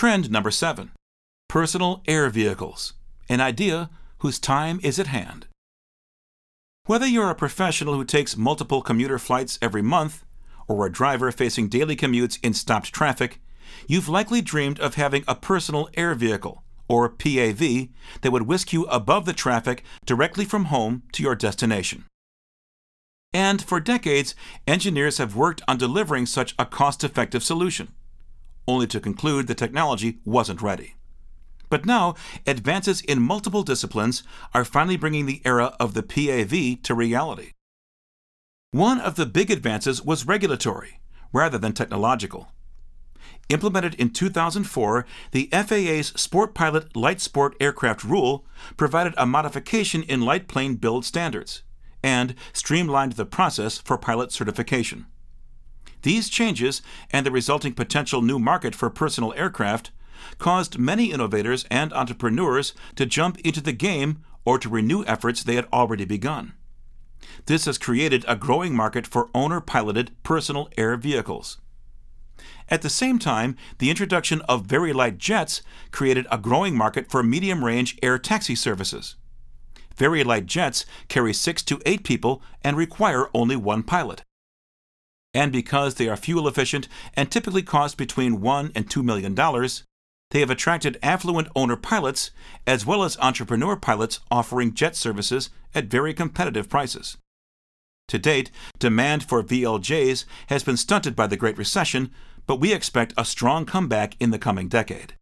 Trend number 7. Personal air vehicles. An idea whose time is at hand. Whether you're a professional who takes multiple commuter flights every month, or a driver facing daily commutes in stopped traffic, you've likely dreamed of having a personal air vehicle, or PAV, that would whisk you above the traffic directly from home to your destination. And for decades, engineers have worked on delivering such a cost-effective solution, only to conclude the technology wasn't ready. But now, advances in multiple disciplines are finally bringing the era of the PAV to reality. One of the big advances was regulatory, rather than technological. Implemented in 2004, the FAA's Sport Pilot Light Sport Aircraft Rule provided a modification in light plane build standards and streamlined the process for pilot certification. These changes and the resulting potential new market for personal aircraft caused many innovators and entrepreneurs to jump into the game or to renew efforts they had already begun. This has created a growing market for owner-piloted personal air vehicles. At the same time, the introduction of very light jets created a growing market for medium-range air taxi services. Very light jets carry 6 to 8 people and require only one pilot. And because they are fuel efficient and typically cost between $1 and $2 million, they have attracted affluent owner pilots as well as entrepreneur pilots offering jet services at very competitive prices. To date, demand for VLJs has been stunted by the Great Recession, but we expect a strong comeback in the coming decade.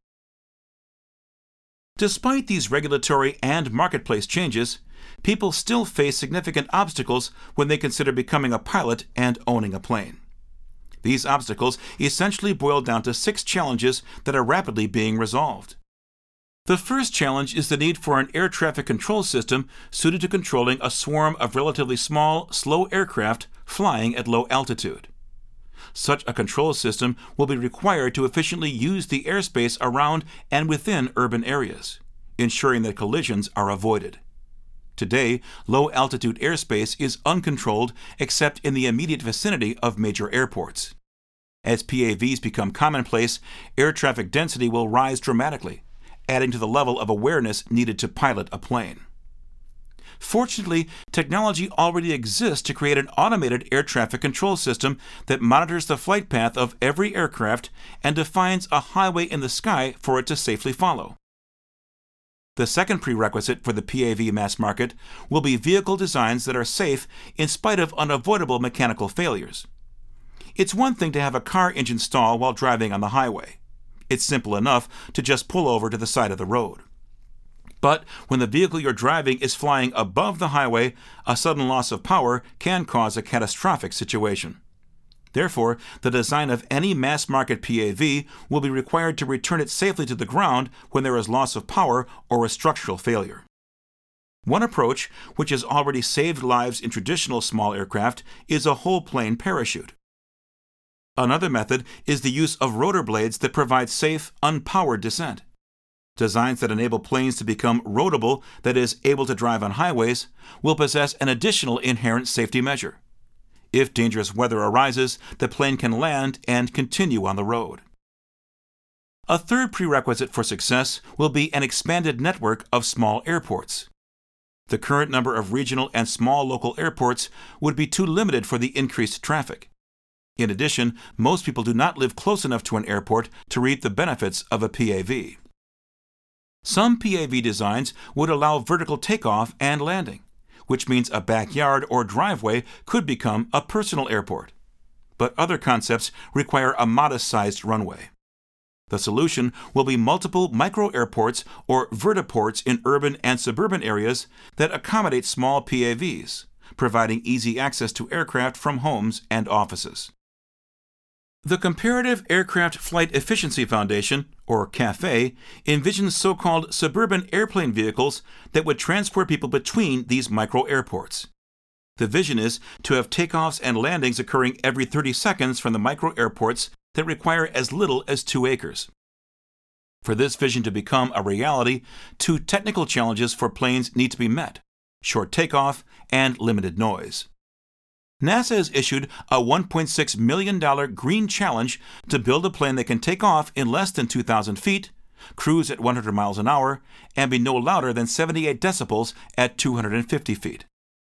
Despite these regulatory and marketplace changes, people still face significant obstacles when they consider becoming a pilot and owning a plane. These obstacles essentially boil down to 6 challenges that are rapidly being resolved. The first challenge is the need for an air traffic control system suited to controlling a swarm of relatively small, slow aircraft flying at low altitude. Such a control system will be required to efficiently use the airspace around and within urban areas, ensuring that collisions are avoided. Today, low-altitude airspace is uncontrolled except in the immediate vicinity of major airports. As PAVs become commonplace, air traffic density will rise dramatically, adding to the level of awareness needed to pilot a plane. Fortunately, technology already exists to create an automated air traffic control system that monitors the flight path of every aircraft and defines a highway in the sky for it to safely follow. The second prerequisite for the PAV mass market will be vehicle designs that are safe in spite of unavoidable mechanical failures. It's one thing to have a car engine stall while driving on the highway. It's simple enough to just pull over to the side of the road. But when the vehicle you're driving is flying above the highway, a sudden loss of power can cause a catastrophic situation. Therefore, the design of any mass-market PAV will be required to return it safely to the ground when there is loss of power or a structural failure. One approach, which has already saved lives in traditional small aircraft, is a whole-plane parachute. Another method is the use of rotor blades that provide safe, unpowered descent. Designs that enable planes to become roadable, that is, able to drive on highways, will possess an additional inherent safety measure. If dangerous weather arises, the plane can land and continue on the road. A third prerequisite for success will be an expanded network of small airports. The current number of regional and small local airports would be too limited for the increased traffic. In addition, most people do not live close enough to an airport to reap the benefits of a PAV. Some PAV designs would allow vertical takeoff and landing, which means a backyard or driveway could become a personal airport. But other concepts require a modest-sized runway. The solution will be multiple micro-airports or vertiports in urban and suburban areas that accommodate small PAVs, providing easy access to aircraft from homes and offices. The Comparative Aircraft Flight Efficiency Foundation, or CAFE, envisions so-called suburban airplane vehicles that would transport people between these micro-airports. The vision is to have takeoffs and landings occurring every 30 seconds from the micro-airports that require as little as 2 acres. For this vision to become a reality, 2 technical challenges for planes need to be met: short takeoff and limited noise. NASA has issued a $1.6 million green challenge to build a plane that can take off in less than 2,000 feet, cruise at 100 miles an hour, and be no louder than 78 decibels at 250 feet.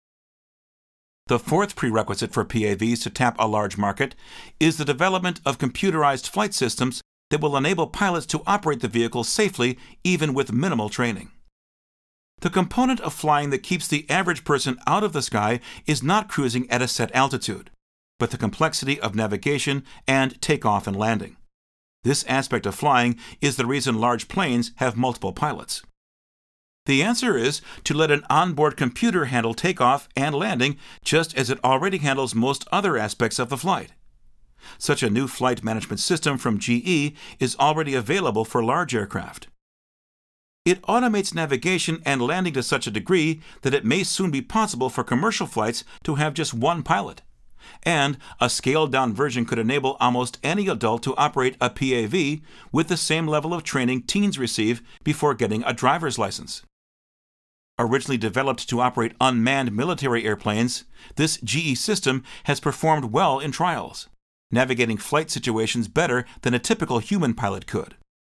The fourth prerequisite for PAVs to tap a large market is the development of computerized flight systems that will enable pilots to operate the vehicle safely even with minimal training. The component of flying that keeps the average person out of the sky is not cruising at a set altitude, but the complexity of navigation and takeoff and landing. This aspect of flying is the reason large planes have multiple pilots. The answer is to let an onboard computer handle takeoff and landing just as it already handles most other aspects of the flight. Such a new flight management system from GE is already available for large aircraft. It automates navigation and landing to such a degree that it may soon be possible for commercial flights to have just one pilot. And a scaled-down version could enable almost any adult to operate a PAV with the same level of training teens receive before getting a driver's license. Originally developed to operate unmanned military airplanes, this GE system has performed well in trials, navigating flight situations better than a typical human pilot could.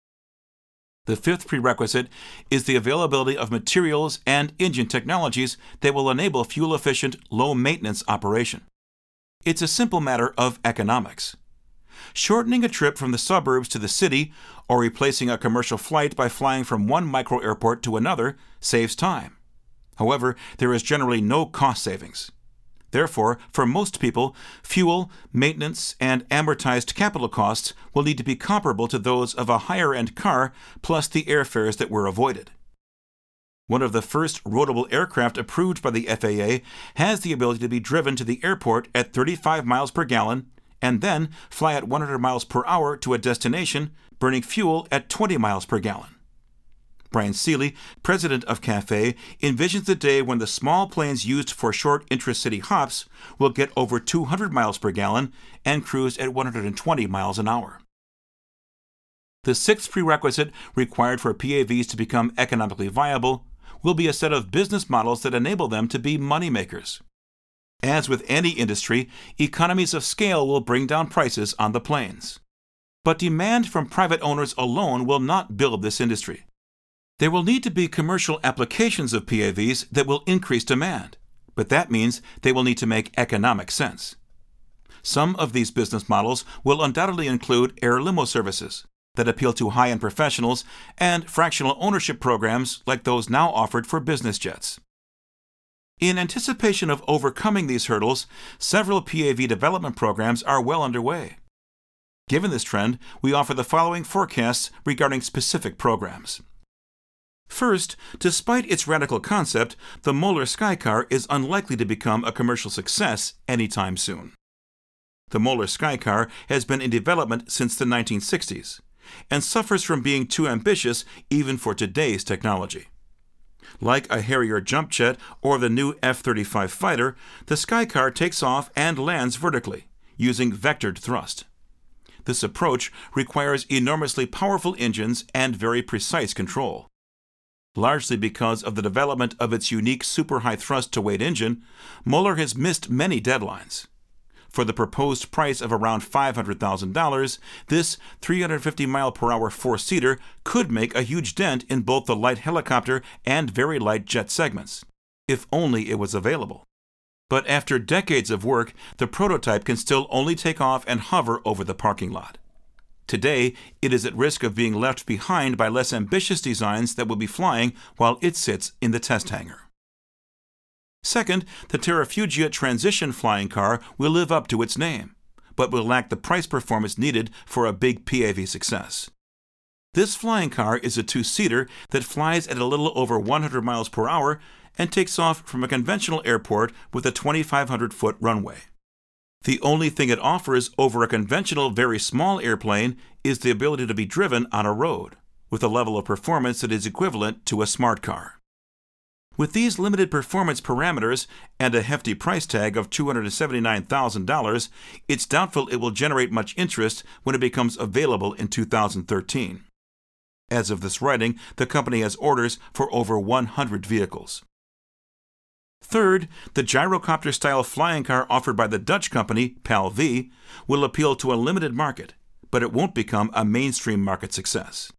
The fifth prerequisite is the availability of materials and engine technologies that will enable fuel-efficient, low-maintenance operation. It's a simple matter of economics. Shortening a trip from the suburbs to the city or replacing a commercial flight by flying from one micro-airport to another saves time. However, there is generally no cost savings. Therefore, for most people, fuel, maintenance, and amortized capital costs will need to be comparable to those of a higher-end car plus the airfares that were avoided. One of the first roadable aircraft approved by the FAA has the ability to be driven to the airport at 35 miles per gallon and then fly at 100 miles per hour to a destination, burning fuel at 20 miles per gallon. Brian Seeley, president of CAFE, envisions the day when the small planes used for short intra-city hops will get over 200 miles per gallon and cruise at 120 miles an hour. The sixth prerequisite required for PAVs to become economically viable will be a set of business models that enable them to be moneymakers. As with any industry, economies of scale will bring down prices on the planes. But demand from private owners alone will not build this industry. There will need to be commercial applications of PAVs that will increase demand, but that means they will need to make economic sense. Some of these business models will undoubtedly include air limo services that appeal to high-end professionals and fractional ownership programs like those now offered for business jets. In anticipation of overcoming these hurdles, several PAV development programs are well underway. Given this trend, we offer the following forecasts regarding specific programs. First, despite its radical concept, the Moeller Skycar is unlikely to become a commercial success anytime soon. The Moeller Skycar has been in development since the 1960s and suffers from being too ambitious even for today's technology. Like a Harrier jump jet or the new F-35 fighter, the Skycar takes off and lands vertically, using vectored thrust. This approach requires enormously powerful engines and very precise control. Largely because of the development of its unique super high thrust-to-weight engine, Moeller has missed many deadlines. For the proposed price of around $500,000, this 350-mile-per-hour four-seater could make a huge dent in both the light helicopter and very light jet segments, if only it was available. But after decades of work, the prototype can still only take off and hover over the parking lot. Today, it is at risk of being left behind by less ambitious designs that will be flying while it sits in the test hangar. Second, the Terrafugia transition flying car will live up to its name, but will lack the price performance needed for a big PAV success. This flying car is a two-seater that flies at a little over 100 miles per hour and takes off from a conventional airport with a 2,500-foot runway. The only thing it offers over a conventional very small airplane is the ability to be driven on a road, with a level of performance that is equivalent to a smart car. With these limited performance parameters and a hefty price tag of $279,000, it's doubtful it will generate much interest when it becomes available in 2013. As of this writing, the company has orders for over 100 vehicles. Third, the gyrocopter-style flying car offered by the Dutch company PAL-V will appeal to a limited market, but it won't become a mainstream market success.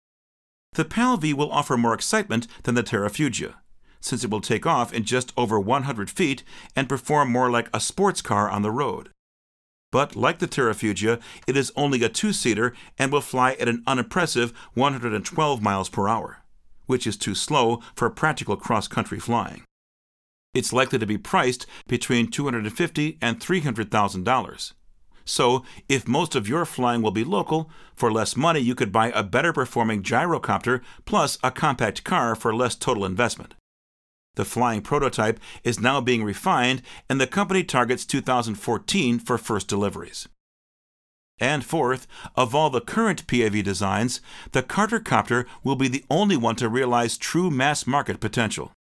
The PAL-V will offer more excitement than the Terrafugia, since it will take off in just over 100 feet and perform more like a sports car on the road. But like the Terrafugia, it is only a two-seater and will fly at an unimpressive 112 miles per hour, which is too slow for practical cross-country flying. It's likely to be priced between $250,000 and $300,000. So, if most of your flying will be local, for less money you could buy a better performing gyrocopter plus a compact car for less total investment. The flying prototype is now being refined, and the company targets 2014 for first deliveries. And fourth, of all the current PAV designs, the Cartercopter will be the only one to realize true mass market potential.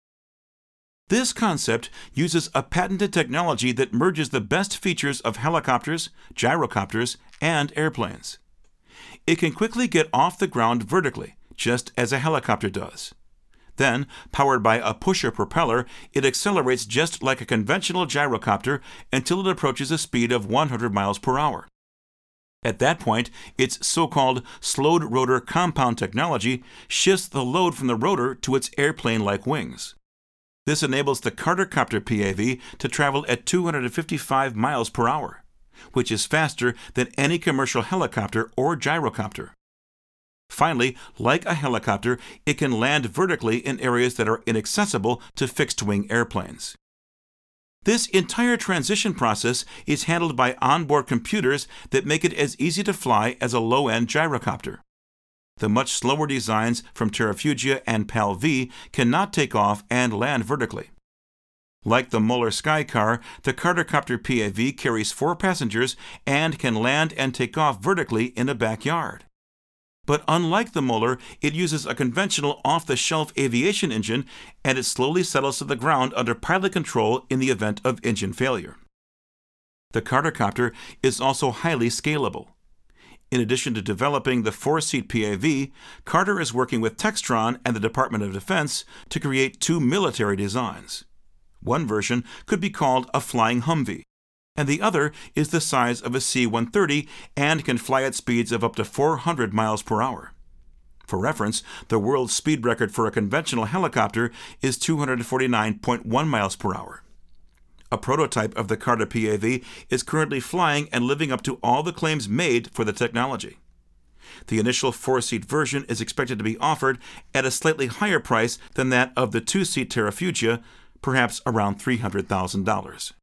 This concept uses a patented technology that merges the best features of helicopters, gyrocopters, and airplanes. It can quickly get off the ground vertically, just as a helicopter does. Then, powered by a pusher propeller, it accelerates just like a conventional gyrocopter until it approaches a speed of 100 miles per hour. At that point, its so-called slowed rotor compound technology shifts the load from the rotor to its airplane-like wings. This enables the Cartercopter PAV to travel at 255 miles per hour, which is faster than any commercial helicopter or gyrocopter. Finally, like a helicopter, it can land vertically in areas that are inaccessible to fixed-wing airplanes. This entire transition process is handled by onboard computers that make it as easy to fly as a low-end gyrocopter. The much slower designs from Terrafugia and PAL-V cannot take off and land vertically. Like the Moeller Skycar, the Cartercopter PAV carries 4 passengers and can land and take off vertically in a backyard. But unlike the Moeller, it uses a conventional off-the-shelf aviation engine, and it slowly settles to the ground under pilot control in the event of engine failure. The Cartercopter is also highly scalable. In addition to developing the 4-seat PAV, Carter is working with Textron and the Department of Defense to create 2 military designs. One version could be called a Flying Humvee, and the other is the size of a C-130 and can fly at speeds of up to 400 miles per hour. For reference, the world speed record for a conventional helicopter is 249.1 miles per hour. A prototype of the Carter PAV is currently flying and living up to all the claims made for the technology. The initial 4-seat version is expected to be offered at a slightly higher price than that of the 2-seat Terrafugia, perhaps around $300,000.